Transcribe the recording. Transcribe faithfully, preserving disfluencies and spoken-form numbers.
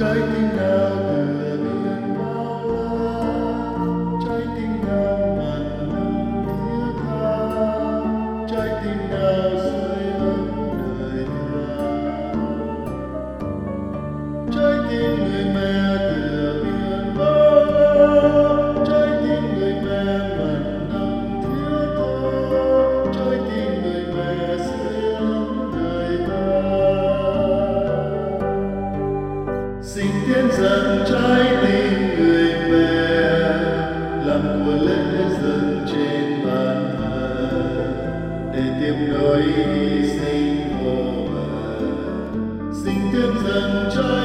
trái tim nào tựa biển bao la, trái tim nào mặn nồng thiết tha, trái tim nào sưởi ấm đời ta. Trái tim người mẹ tựa biển bao la, trái tim người mẹ mặn nồng thiết tha, trái tim người mẹ sưởi ấm đời ta. Xin tiến dần trái tim người mẹ, làm của lễ dâng trên bàn thờ, để tiếp nối hy sinh vô bờ. Xin tiến dần trái